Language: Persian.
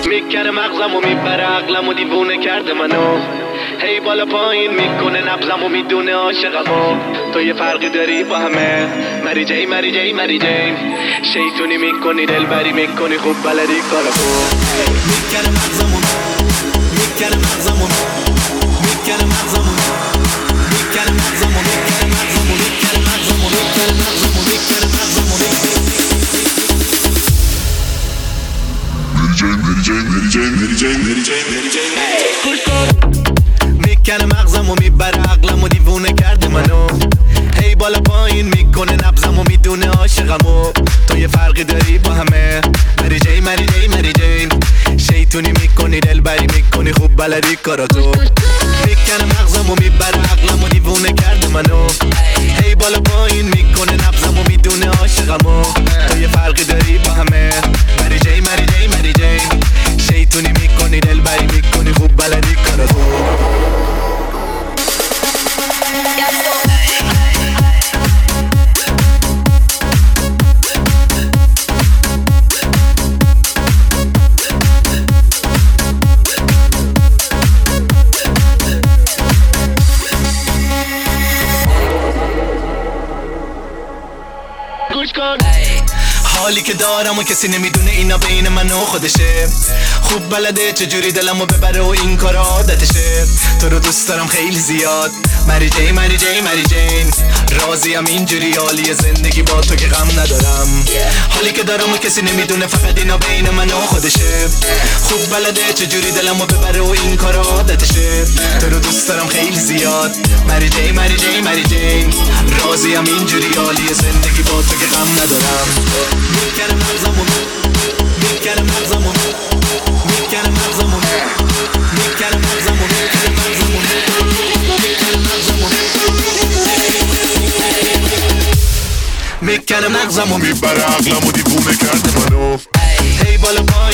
میکنه مغزم و میبره عقلم و دیوونه کرده منو هی بالا پایین میکنه نبزم و میدونه عاشقمو تو یه فرقی داری با همه مری جی مری جی مری جی شیطونی میکنی دلبری میکنی خوب بلدی کارمو میکنه مغزم و میکنه مغزم و میکنه مغزم و میکنه مغزم و میکنه مغزم و میکنه مغزم و میکنه مغزم و میکنه مغزم و میکنه مغزم و میبره عقلم و دیوونه کرده منو هی بالا پایین میکنه نبزم و میدونه عاشقمو تو یه فرقی داری با همه مری جی مری جی مری جی شیطونی میکنی دلبری میکنی خوب بلدی کاراتو میکنه مغزم و میبره عقلم و دیوونه کرده منو هی بالا پایین میکنه نبزم و میدونه عاشقمو تو یه فرقی داری با همه مری جی مری جی مری جی شیطونی میکنی دلبری میکنی خوب بلدی کاراتو حالی که دارم و کسی نمیدونه اینا بین من و خودشه خوب بلده چجوری دلمو ببره و این کار عادتشه تو رو دوست دارم خیلی زیاد مری جی مری جی مری جین راضیم اینجوری حالی زندگی با تو که غم ندارم حالی که دارم و کسی نمیدونه فقط اینا بین من و خودشه خوب بلده چجوری دلمو ببره و این کار عادتشه تو رو دوست دارم خیلی زیاد مری جی مری جی مری جین راضیم اینجوری حالی زندگی با تو که غم ندارم میکنه مغزمون میکنه مغزمون میکنه مغزمون میکنه مغزمون میکنه مغزمون میکنه مغزمون میکنه مغزمون میبره عقلمو دیوونه کرده منو هی بالا